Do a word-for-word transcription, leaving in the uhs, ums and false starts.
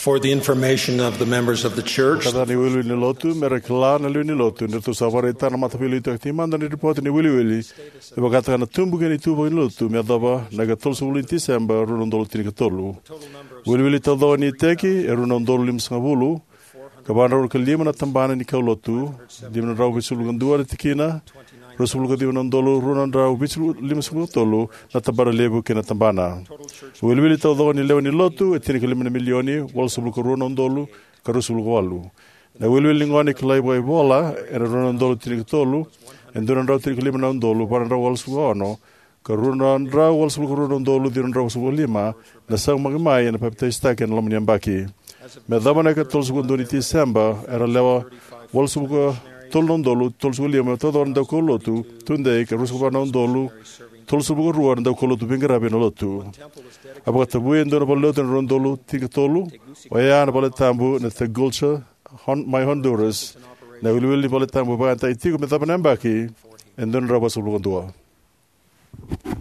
for the information of the members of the church. Kada ni wili ni lotu, mera kila na liu ni lotu, ni tu sawari ta na matapili tu akti manda ni ripoti ni wili wili. Iba kata kana tumbu kani tuba ni lotu, mi adaba naga tol sa wili Disemba runondolo tini katolu. Wili wili tadawa ni teki, e runondolo lim sangabulu. Kabana ru kalima na tambana ni kaulotu, di mana rau bisulu gandua ni tikina. Rasul ka di runondolo runandra bisulu lim sangatolu na tabara lebu kena tambana. Wili wili tadawa ni lewa ni lotu, e tini kalima na milioni, wal sebulu ka runondolo, ka rusulu ka walu. Na wili wili ngoni kalai boy bola, e runondolo tini katolu, e durandra tini kalima na undolo, parandra wal sebulu ono, ka runandra wal sebulu ka runondolo, di runandra wal sebulu lima, na sang magimai na papita istaken lamani ambaki. Me dhamana ka tol segundo ni Disemba, era lewa wal sebulu ka tol nondolo, tol sebulu lima, todo anda kolotu, tunde ka rusulu ka nondolo, tol sebulu ka ruan anda kolotu bingarabi na lotu. Apa kata buin dona balotu na rondolo tika tolu, waya na balatambu na Tegucigalpa, my Honduras, na wili-wili balatambu ba anta itigo me dhamana ambaki, and dona rawa sebulu ka dua.